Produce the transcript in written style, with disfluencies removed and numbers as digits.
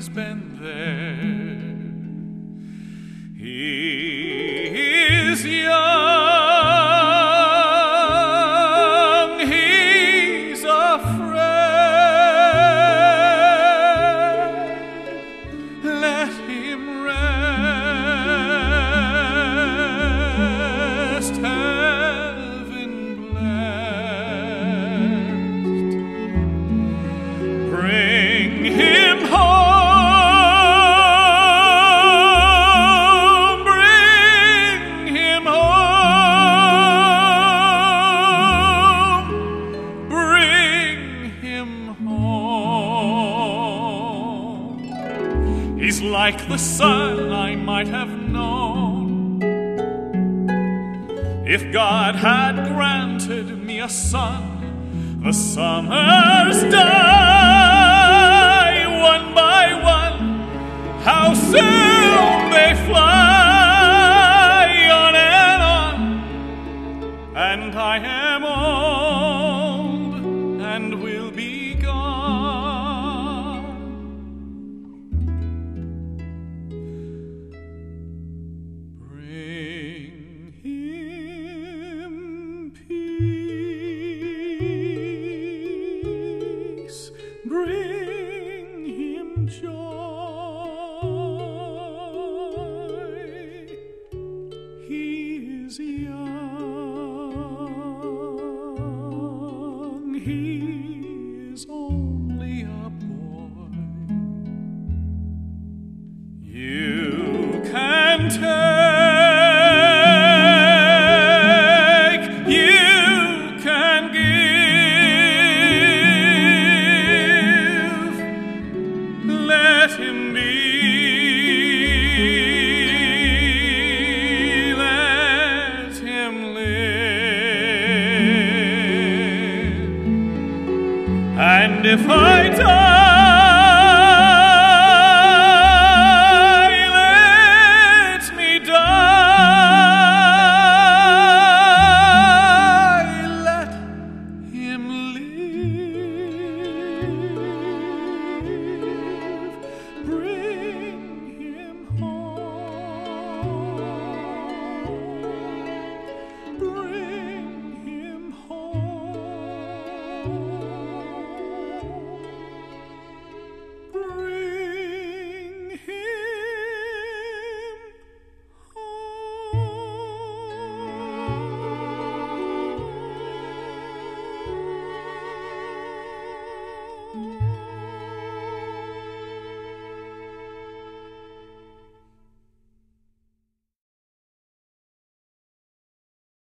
has been there. He is young, he's afraid. Let him rest, heaven blessed. Bring him home, bring him home, bring him home. He's like the son I might have known if God had granted me a son. The summers die one by one, how soon they fly on and on, and I am old and will be gone. Bring him peace, bring him joy. He is young, he is only a boy. You can take, you can give. Let him be, let him live. And if I die, let me die. Let him live. Bring him home, bring him home, bring him home.